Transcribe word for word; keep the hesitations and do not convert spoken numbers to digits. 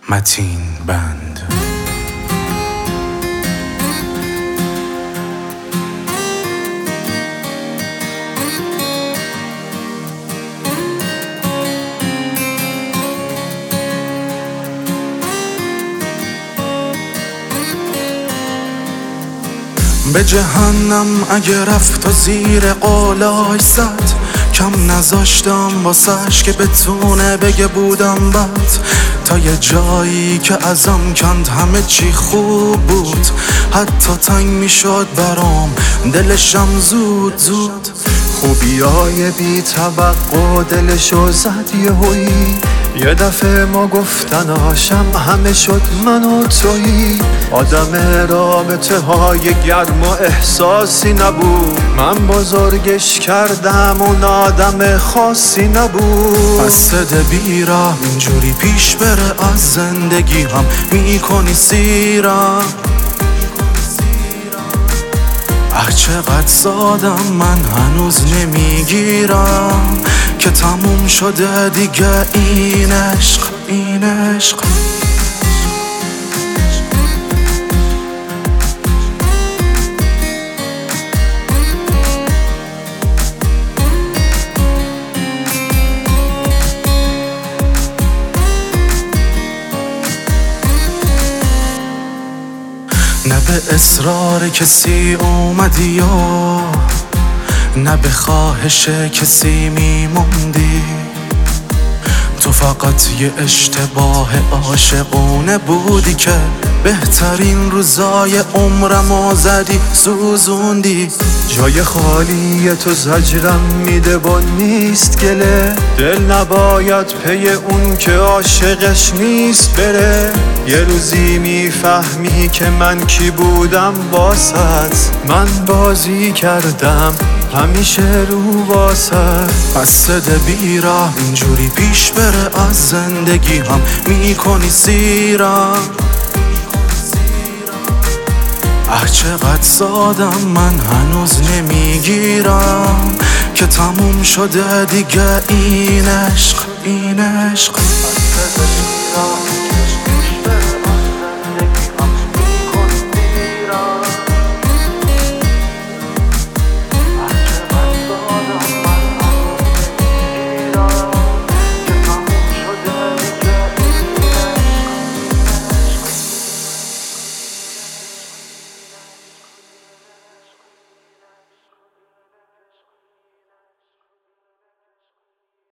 متین بند. به جهنم اگه رفت و زیر قولاش زد، کم نذاشتم واسش که بتونه بگه بودم بد، تا یه جایی که ازم کند همه چی خوب بود، حتی تنگ میشد برام دلشم زود زود. خوبیای بی توقع دلشو زد یهویی، یه دفعه ما گفتناشم همه شد من و تویی. آدم رابطه های گرم و احساسی نبود، من بزرگش کردم اون آدم خاصی نبود. بس ده بیرم اینجوری پیش بره، از زندگی هم میکنی سیرم. اه چقدر سادم من هنوز نمیگیرم که تموم شده دیگه این عشق، این عشق. نه به اصرار کسی اومدی یا نه به خواهش کسی میموندی، تو فقط یه اشتباه عاشقونه بودی که بهترین روزای عمرمو زدی سوزوندی. جای خالی تو زجرم میده و نیست گله، دل نباید پی اون که عاشقش نیست بره. یه روزی میفهمی که من کی بودم واسط، من بازی کردم همیشه رو واسط. بس ده بیرم اینجوری پیش بره، از زندگی هم میکنی سیرم. اه چقدر سادم من هنوز نمیگیرم که تموم شده دیگه این عشق، این عشق.